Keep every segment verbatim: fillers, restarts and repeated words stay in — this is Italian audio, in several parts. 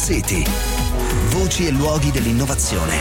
City. Voci e luoghi dell'innovazione.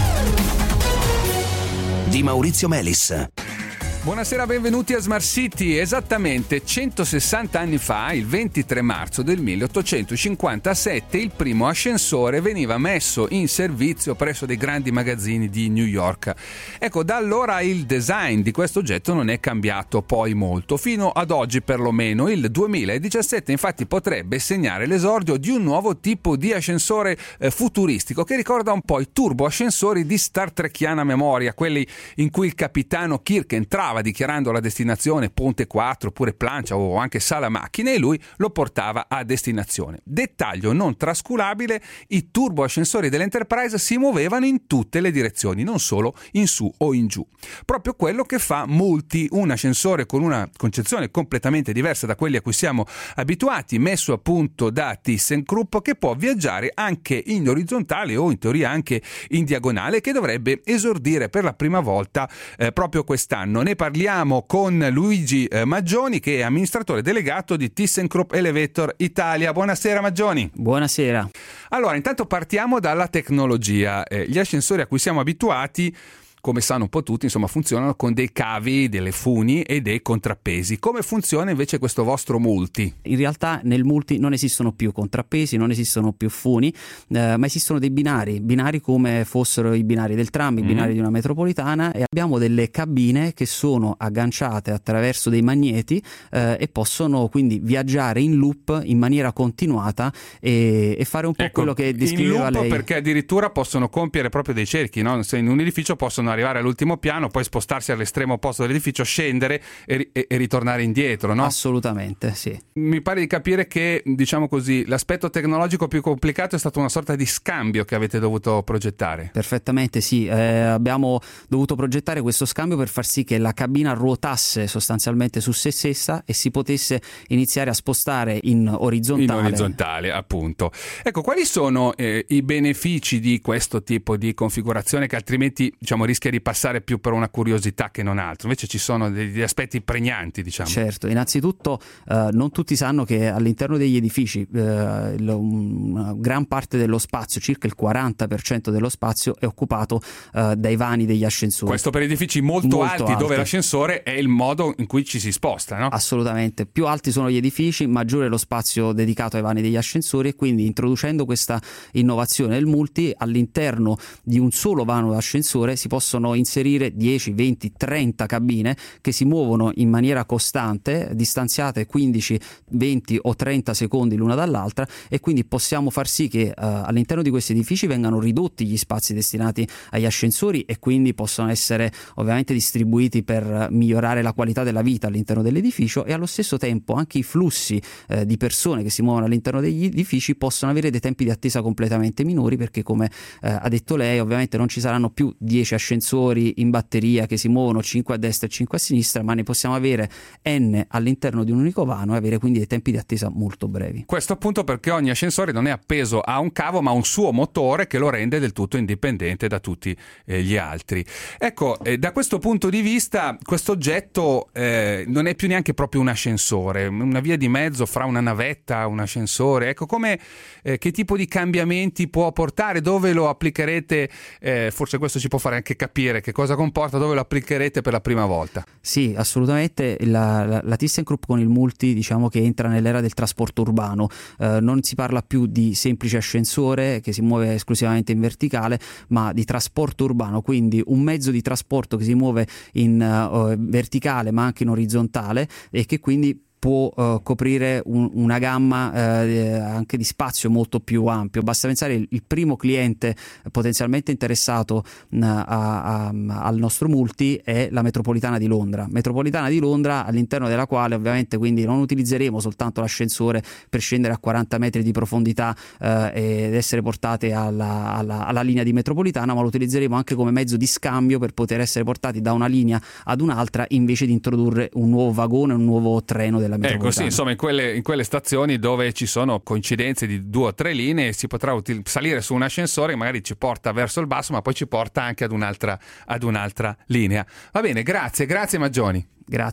Di Maurizio Melis. Buonasera, benvenuti a Smart City. Esattamente centosessanta anni fa, il ventitré marzo del milleottocentocinquantasette, il primo ascensore veniva messo in servizio presso dei grandi magazzini di New York. Ecco, da allora il design di questo oggetto non è cambiato poi molto, fino ad oggi perlomeno. Il duemiladiciassette infatti potrebbe segnare l'esordio di un nuovo tipo di ascensore eh, futuristico che ricorda un po' i turbo ascensori di Star Trekiana memoria, quelli in cui il capitano Kirk entrava dichiarando la destinazione Ponte quattro oppure plancia o anche sala macchine e lui lo portava a destinazione. Dettaglio non trascurabile: i turbo ascensori dell'Enterprise si muovevano in tutte le direzioni, non solo in su o in giù. Proprio quello che fa Multi, un ascensore con una concezione completamente diversa da quelli a cui siamo abituati, messo a punto da ThyssenKrupp, che può viaggiare anche in orizzontale o in teoria anche in diagonale, che dovrebbe esordire per la prima volta eh, proprio quest'anno. Ne parliamo con Luigi eh, Maggioni, che è amministratore delegato di ThyssenKrupp Elevator Italia. Buonasera Maggioni. Buonasera. Allora, intanto partiamo dalla tecnologia. Eh, gli ascensori a cui siamo abituati, come sanno un po' tutti, insomma, funzionano con dei cavi, delle funi e dei contrappesi. Come funziona invece questo vostro Multi? In realtà nel Multi non esistono più contrappesi, non esistono più funi, eh, ma esistono dei binari, binari come fossero i binari del tram, i mm. binari di una metropolitana, e abbiamo delle cabine che sono agganciate attraverso dei magneti eh, e possono quindi viaggiare in loop in maniera continuata e, e fare un po' ecco, quello che descriveva in loop lei. Perché addirittura possono compiere proprio dei cerchi, no? Se in un edificio possono arrivare all'ultimo piano, poi spostarsi all'estremo opposto dell'edificio, scendere e, e, e ritornare indietro, no? Assolutamente, sì. Mi pare di capire che, diciamo così, l'aspetto tecnologico più complicato è stato una sorta di scambio che avete dovuto progettare. Perfettamente sì, eh, abbiamo dovuto progettare questo scambio per far sì che la cabina ruotasse sostanzialmente su se stessa e si potesse iniziare a spostare in orizzontale. In orizzontale, appunto. Ecco, quali sono eh, i benefici di questo tipo di configurazione che altrimenti, diciamo, rischia di passare più per una curiosità che non altro? Invece ci sono degli aspetti pregnanti, diciamo. Certo, innanzitutto eh, non tutti sanno che all'interno degli edifici eh, una gran parte dello spazio, circa il quaranta per cento dello spazio, è occupato eh, dai vani degli ascensori. Questo per edifici molto, molto alti, alti, dove l'ascensore è il modo in cui ci si sposta, no? Assolutamente, più alti sono gli edifici, maggiore è lo spazio dedicato ai vani degli ascensori, e quindi introducendo questa innovazione del Multi, all'interno di un solo vano d'ascensore si possono inserire dieci, venti, trenta cabine che si muovono in maniera costante, distanziate quindici, venti o trenta secondi l'una dall'altra, e quindi possiamo far sì che uh, all'interno di questi edifici vengano ridotti gli spazi destinati agli ascensori e quindi possono essere ovviamente distribuiti per migliorare la qualità della vita all'interno dell'edificio, e allo stesso tempo anche i flussi uh, di persone che si muovono all'interno degli edifici possono avere dei tempi di attesa completamente minori, perché come uh, ha detto lei, ovviamente non ci saranno più dieci ascensori in batteria che si muovono cinque a destra e cinque a sinistra, ma ne possiamo avere n all'interno di un unico vano e avere quindi dei tempi di attesa molto brevi. Questo appunto perché ogni ascensore non è appeso a un cavo, ma a un suo motore che lo rende del tutto indipendente da tutti eh, gli altri. Ecco, eh, da questo punto di vista questo oggetto eh, non è più neanche proprio un ascensore, una via di mezzo fra una navetta, un ascensore. Ecco, come eh, che tipo di cambiamenti può portare, dove lo applicherete? Eh, forse questo ci può fare anche capire che cosa comporta, dove lo applicherete per la prima volta. Sì, assolutamente. La, la, la ThyssenKrupp con il Multi, diciamo che entra nell'era del trasporto urbano. Eh, non si parla più di semplice ascensore che si muove esclusivamente in verticale, ma di trasporto urbano, quindi un mezzo di trasporto che si muove in uh, verticale ma anche in orizzontale, e che quindi può uh, coprire un, una gamma uh, anche di spazio molto più ampio. Basta pensare il, il primo cliente potenzialmente interessato uh, a, a, al nostro Multi è la metropolitana di Londra. Metropolitana di Londra, all'interno della quale ovviamente quindi non utilizzeremo soltanto l'ascensore per scendere a quaranta metri di profondità uh, ed essere portate alla, alla, alla linea di metropolitana, ma lo utilizzeremo anche come mezzo di scambio per poter essere portati da una linea ad un'altra, invece di introdurre un nuovo vagone, un nuovo treno della metropolitana. Ecco, sì, insomma, in quelle, in quelle stazioni dove ci sono coincidenze di due o tre linee si potrà util- salire su un ascensore che magari ci porta verso il basso, ma poi ci porta anche ad un'altra, ad un'altra linea. Va bene, grazie, grazie Maggioni. Grazie.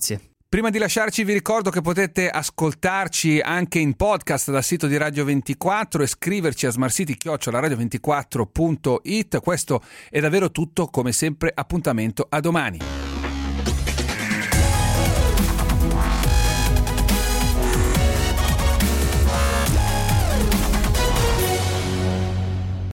Prima di lasciarci vi ricordo che potete ascoltarci anche in podcast dal sito di Radio ventiquattro e scriverci a smartcity chiocciola radio ventiquattro punto it. Questo è davvero tutto, come sempre appuntamento a domani.